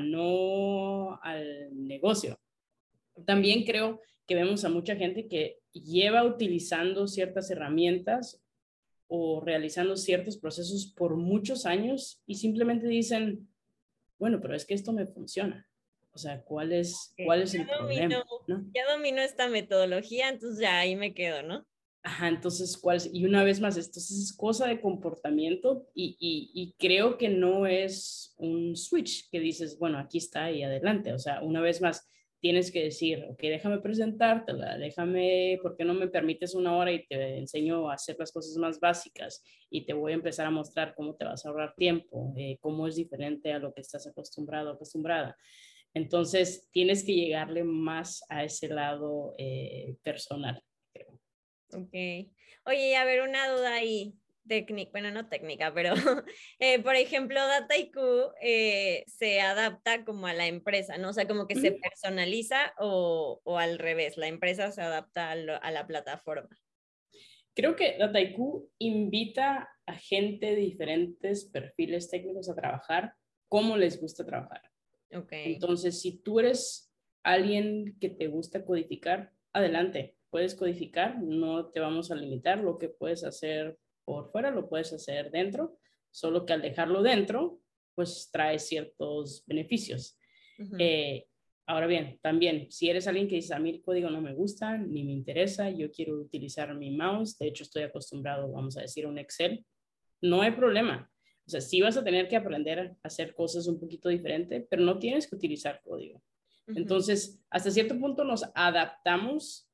no al negocio. También creo que vemos a mucha gente que lleva utilizando ciertas herramientas o realizando ciertos procesos por muchos años y simplemente dicen, bueno, pero es que esto me funciona. O sea, ¿cuál es el problema? ¿No? Ya domino esta metodología, entonces ya ahí me quedo, ¿no? Ajá, entonces, y una vez más, entonces es cosa de comportamiento y creo que no es un switch que dices, bueno, aquí está y adelante. O sea, una vez más, tienes que decir, ok, déjame presentártela, ¿por qué no me permites una hora y te enseño a hacer las cosas más básicas y te voy a empezar a mostrar cómo te vas a ahorrar tiempo, cómo es diferente a lo que estás acostumbrado, acostumbrada. Entonces, tienes que llegarle más a ese lado personal, creo. Ok. Oye, y a ver, una duda ahí, técnica, bueno, no técnica, pero por ejemplo, DataIQ se adapta como a la empresa, ¿no? O sea, como que se personaliza o al revés, la empresa se adapta a la plataforma. Creo que DataIQ invita a gente de diferentes perfiles técnicos a trabajar como les gusta trabajar. Okay. Entonces, si tú eres alguien que te gusta codificar, adelante, puedes codificar, no te vamos a limitar. Lo que puedes hacer por fuera lo puedes hacer dentro, solo que al dejarlo dentro, pues trae ciertos beneficios. Ahora bien, también, si eres alguien que dice, a mí el código no me gusta, ni me interesa, yo quiero utilizar mi mouse, de hecho estoy acostumbrado, vamos a decir, a un Excel, no hay problema. O sea, sí vas a tener que aprender a hacer cosas un poquito diferente, pero no tienes que utilizar código. Entonces, hasta cierto punto nos adaptamos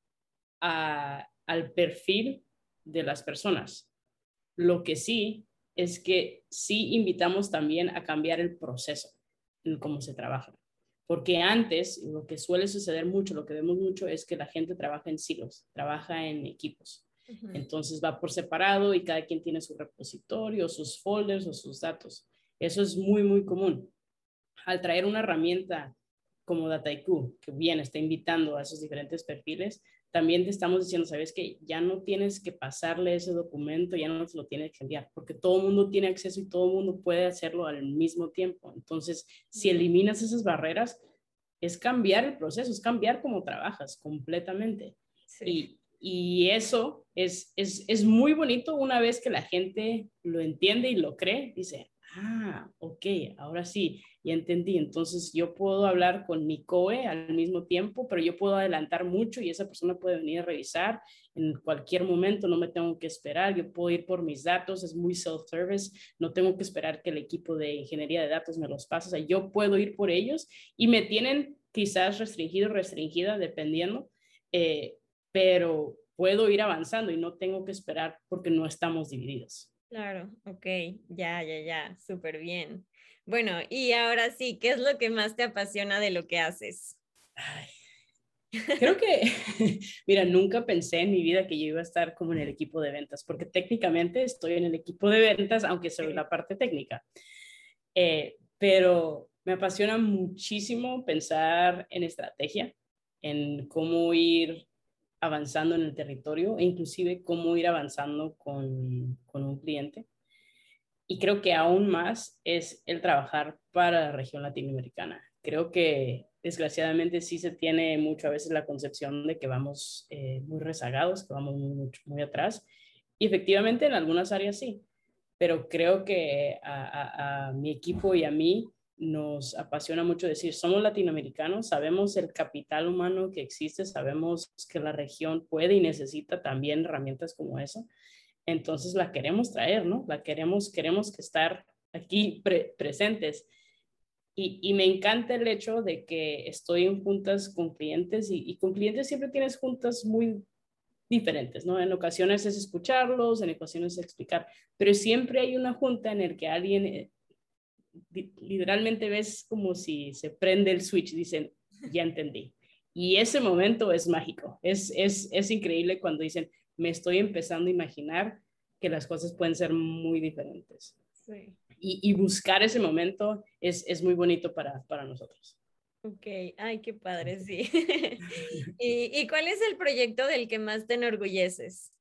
al perfil de las personas. Lo que sí es que sí invitamos también a cambiar el proceso en cómo se trabaja. Porque antes, lo que suele suceder mucho, lo que vemos mucho, es que la gente trabaja en silos, trabaja en equipos. Entonces va por separado y cada quien tiene su repositorio, sus folders o sus datos. Eso es muy, muy común. Al traer una herramienta como DataIQ, que bien está invitando a esos diferentes perfiles, también te estamos diciendo, ¿sabes qué? Ya no tienes que pasarle ese documento, ya no te lo tienes que enviar, porque todo el mundo tiene acceso y todo el mundo puede hacerlo al mismo tiempo. Entonces, si eliminas esas barreras, es cambiar el proceso, es cambiar cómo trabajas completamente. Sí. Y eso es muy bonito una vez que la gente lo entiende y lo cree, dice, ok, ahora sí, ya entendí. Entonces yo puedo hablar con mi COE al mismo tiempo, pero yo puedo adelantar mucho y esa persona puede venir a revisar en cualquier momento, no me tengo que esperar, yo puedo ir por mis datos, es muy self-service, no tengo que esperar que el equipo de ingeniería de datos me los pase, o sea, yo puedo ir por ellos y me tienen quizás restringido, restringida, dependiendo, pero puedo ir avanzando y no tengo que esperar porque no estamos divididos. Claro, ok, ya, súper bien. Bueno, y ahora sí, ¿qué es lo que más te apasiona de lo que haces? Ay, creo que, mira, nunca pensé en mi vida que yo iba a estar como en el equipo de ventas, porque técnicamente estoy en el equipo de ventas, aunque soy la parte técnica. Pero me apasiona muchísimo pensar en estrategia, en cómo ir avanzando en el territorio e inclusive cómo ir avanzando con un cliente. Y creo que aún más es el trabajar para la región latinoamericana. Creo que desgraciadamente sí se tiene mucho a veces la concepción de que vamos muy rezagados, que vamos muy atrás. Y efectivamente en algunas áreas sí, pero creo que a mi equipo y a mí nos apasiona mucho decir, somos latinoamericanos, sabemos el capital humano que existe, sabemos que la región puede y necesita también herramientas como eso, entonces la queremos traer, ¿no? Queremos que estar aquí presentes. Y me encanta el hecho de que estoy en juntas con clientes y con clientes siempre tienes juntas muy diferentes, ¿no? En ocasiones es escucharlos, en ocasiones es explicar, pero siempre hay una junta en la que alguien literalmente ves como si se prende el switch, dicen, ya entendí. Y ese momento es mágico, es increíble cuando dicen, me estoy empezando a imaginar que las cosas pueden ser muy diferentes. Sí. Y buscar ese momento es muy bonito para nosotros. Ok, ay, qué padre, sí. ¿Y cuál es el proyecto del que más te enorgulleces?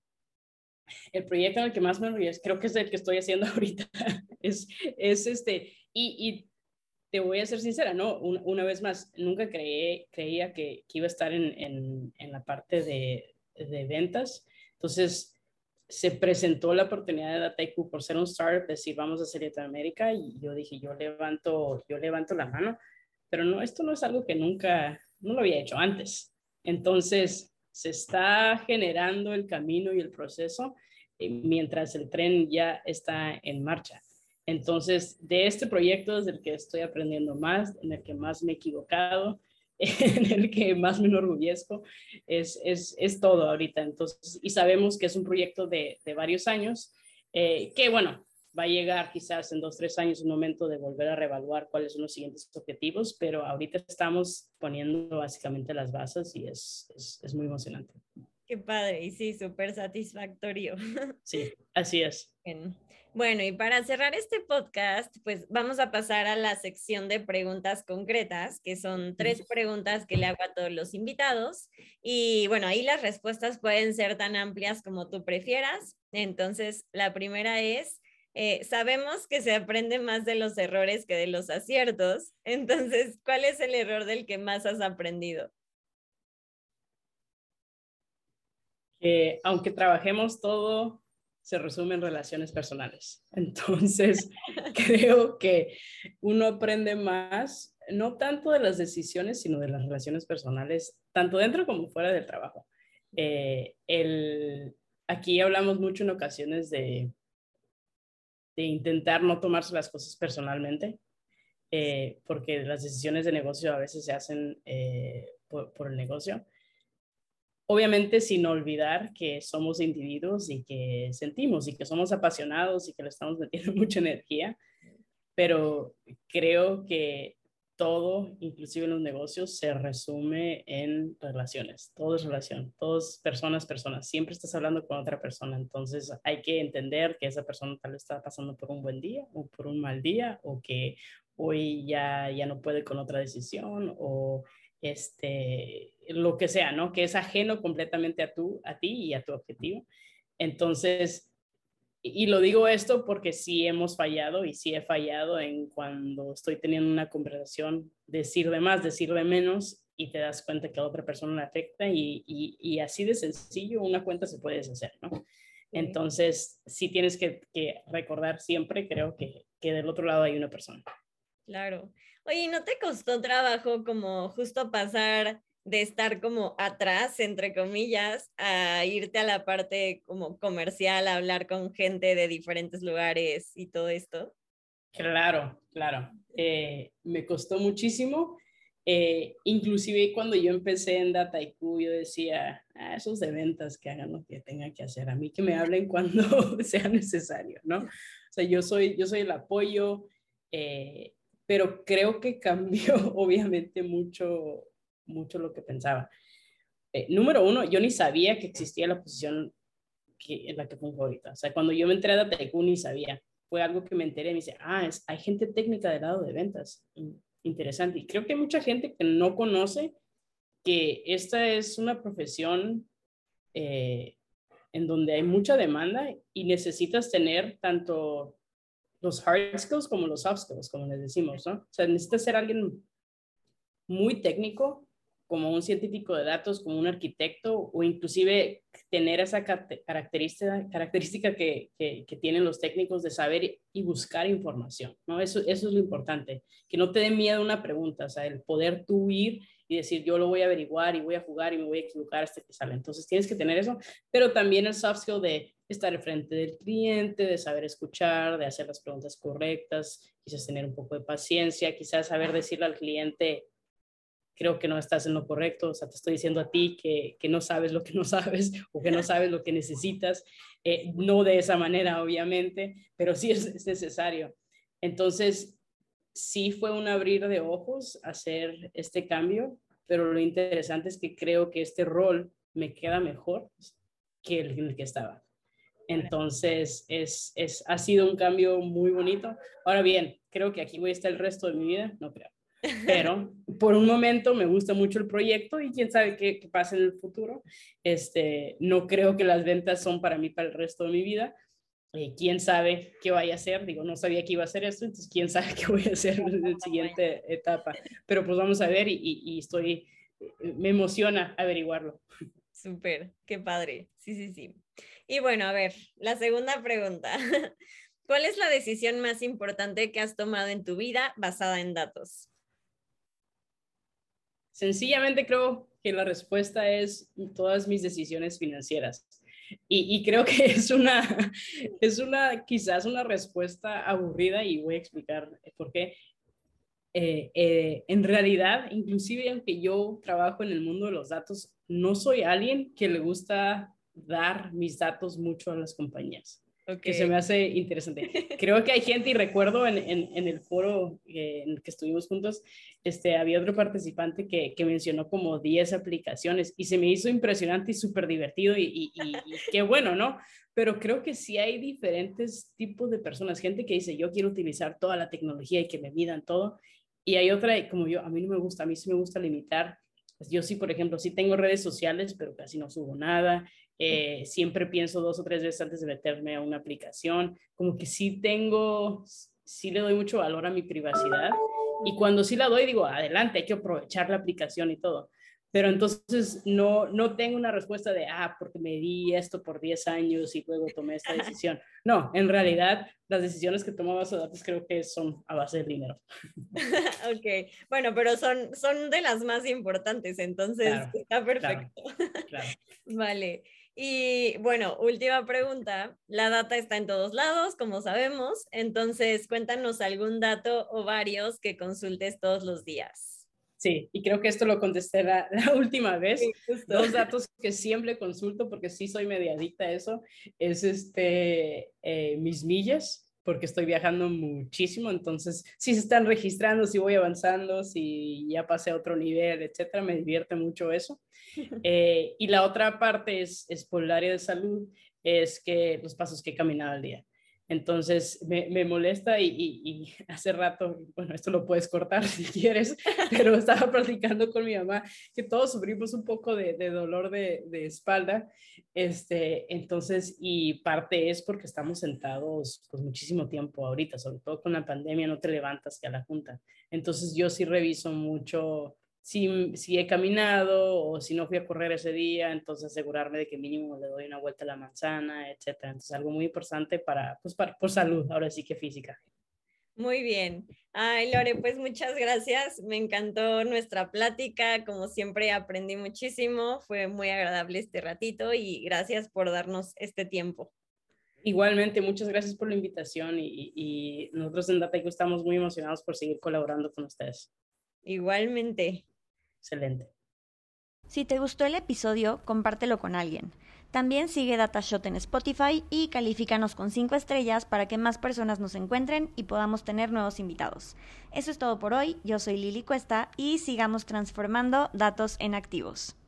El proyecto en el que más me enorgullece, creo que es el que estoy haciendo ahorita, es y te voy a ser sincera, ¿no? Una vez más, nunca creía que iba a estar en la parte de ventas. Entonces, se presentó la oportunidad de Dataiku por ser un startup, decir, vamos a hacer Latinoamérica, y yo dije, yo levanto la mano, pero no, esto no es algo que nunca, no lo había hecho antes. Entonces, se está generando el camino y el proceso mientras el tren ya está en marcha. Entonces, de este proyecto es el que estoy aprendiendo más, en el que más me he equivocado, en el que más me enorgullezco, es todo ahorita. Entonces, y sabemos que es un proyecto de varios años, que bueno, va a llegar quizás en 2, 3 años un momento de volver a reevaluar cuáles son los siguientes objetivos, pero ahorita estamos poniendo básicamente las bases y es muy emocionante. Qué padre, y sí, súper satisfactorio. Sí, así es. Bien. Bueno, y para cerrar este podcast, pues vamos a pasar a la sección de preguntas concretas, que son 3 preguntas que le hago a todos los invitados. Y bueno, ahí las respuestas pueden ser tan amplias como tú prefieras. Entonces, la primera es, sabemos que se aprende más de los errores que de los aciertos. Entonces, ¿cuál es el error del que más has aprendido? Que aunque trabajemos todo, se resume en relaciones personales. Entonces, creo que uno aprende más, no tanto de las decisiones, sino de las relaciones personales, tanto dentro como fuera del trabajo. Aquí hablamos mucho en ocasiones de intentar no tomarse las cosas personalmente, porque las decisiones de negocio a veces se hacen por el negocio. Obviamente sin olvidar que somos individuos y que sentimos y que somos apasionados y que le estamos metiendo mucha energía, pero creo que todo, inclusive en los negocios, se resume en relaciones. Todo es relación, todo es personas, personas. Siempre estás hablando con otra persona, entonces hay que entender que esa persona tal vez está pasando por un buen día o por un mal día o que hoy ya no puede con otra decisión o lo que sea, ¿no? Que es ajeno completamente a ti y a tu objetivo. Entonces, y lo digo esto porque sí hemos fallado y sí he fallado en cuando estoy teniendo una conversación, decir de más, decir de menos y te das cuenta que a otra persona le afecta y así de sencillo una cuenta se puede deshacer, ¿no? Entonces, sí tienes que recordar siempre, creo que del otro lado hay una persona. Claro. Oye, ¿no te costó trabajo como justo pasar de estar como atrás, entre comillas, a irte a la parte como comercial, a hablar con gente de diferentes lugares y todo esto? Claro, claro. Me costó muchísimo. Inclusive cuando yo empecé en Dataiku, yo decía, esos de ventas que hagan lo que tengan que hacer, a mí que me hablen cuando sea necesario, ¿no? O sea, yo soy el apoyo, pero creo que cambió obviamente mucho, mucho lo que pensaba. Número uno, yo ni sabía que existía la posición en la que pongo ahorita. O sea, cuando yo me entré a Dataiku ni sabía. Fue algo que me enteré y me dice, hay gente técnica del lado de ventas. Interesante. Y creo que hay mucha gente que no conoce que esta es una profesión en donde hay mucha demanda y necesitas tener tanto los hard skills como los soft skills, como les decimos, ¿no? O sea, necesitas ser alguien muy técnico, como un científico de datos, como un arquitecto, o inclusive tener esa característica que tienen los técnicos de saber y buscar información, ¿no? Eso es lo importante, que no te dé miedo una pregunta, o sea, el poder tú ir y decir, yo lo voy a averiguar y voy a jugar y me voy a equivocar hasta que sale. Entonces tienes que tener eso, pero también el soft skill de estar al frente del cliente, de saber escuchar, de hacer las preguntas correctas, quizás tener un poco de paciencia, quizás saber decirle al cliente, creo que no estás en lo correcto, o sea, te estoy diciendo a ti que no sabes lo que no sabes o que no sabes lo que necesitas, no de esa manera, obviamente, pero sí es necesario. Entonces, sí fue un abrir de ojos hacer este cambio, pero lo interesante es que creo que este rol me queda mejor que el en el que estaba. Entonces, ha sido un cambio muy bonito. Ahora bien, creo que aquí voy a estar el resto de mi vida, no creo. Pero por un momento me gusta mucho el proyecto y quién sabe qué pasa en el futuro. No creo que las ventas son para mí para el resto de mi vida. Quién sabe qué vaya a hacer. Digo, no sabía que iba a hacer esto, entonces quién sabe qué voy a hacer en la siguiente etapa. Pero pues vamos a ver y me emociona averiguarlo. Súper, qué padre. Sí, sí, sí. Y bueno, a ver, la segunda pregunta. ¿Cuál es la decisión más importante que has tomado en tu vida basada en datos? Sencillamente creo que la respuesta es todas mis decisiones financieras. Y creo que quizás una respuesta aburrida y voy a explicar por qué. En realidad, inclusive aunque yo trabajo en el mundo de los datos, no soy alguien que le gusta dar mis datos mucho a las compañías. Okay. Que se me hace interesante. Creo que hay gente, y recuerdo en el foro en el que estuvimos juntos, había otro participante que mencionó como 10 aplicaciones y se me hizo impresionante y súper divertido y qué bueno, ¿no? Pero creo que sí hay diferentes tipos de personas, gente que dice, yo quiero utilizar toda la tecnología y que me midan todo, y hay otra como yo, a mí no me gusta, a mí sí me gusta limitar. Yo sí, por ejemplo, sí tengo redes sociales, pero casi no subo nada. Siempre pienso 2 o 3 veces antes de meterme a una aplicación. Como que sí le doy mucho valor a mi privacidad. Y cuando sí la doy, digo, adelante, hay que aprovechar la aplicación y todo. Pero entonces no tengo una respuesta de, porque me di esto por 10 años y luego tomé esta decisión. No, en realidad las decisiones que tomo a base de datos creo que son a base del dinero. Ok, bueno, pero son de las más importantes, entonces claro, está perfecto. Claro. Vale, y bueno, última pregunta. La data está en todos lados, como sabemos, entonces cuéntanos algún dato o varios que consultes todos los días. Sí, y creo que esto lo contesté la última vez. Sí, justo. 2 datos que siempre consulto porque sí soy media adicta a eso, es mis millas, porque estoy viajando muchísimo, entonces si se están registrando, si voy avanzando, si ya pasé a otro nivel, etcétera, me divierte mucho eso. Y la otra parte es por el área de salud, es que los pasos que he caminado al día. Entonces me molesta y hace rato, bueno, esto lo puedes cortar si quieres, pero estaba platicando con mi mamá que todos sufrimos un poco de dolor de espalda. Entonces, y parte es porque estamos sentados pues muchísimo tiempo ahorita, sobre todo con la pandemia, no te levantas que a la junta. Entonces yo sí reviso mucho si he caminado o si no fui a correr ese día, entonces asegurarme de que mínimo le doy una vuelta a la manzana, etcétera. Entonces algo muy importante por salud, ahora sí que física. Muy bien. Ay, Lore, pues muchas gracias. Me encantó nuestra plática. Como siempre, aprendí muchísimo. Fue muy agradable este ratito y gracias por darnos este tiempo. Igualmente, muchas gracias por la invitación y nosotros en Dataiku estamos muy emocionados por seguir colaborando con ustedes. Igualmente. Excelente. Si te gustó el episodio, compártelo con alguien. También sigue DataShot en Spotify y califícanos con 5 estrellas para que más personas nos encuentren y podamos tener nuevos invitados. Eso es todo por hoy. Yo soy Lili Cuesta y sigamos transformando datos en activos.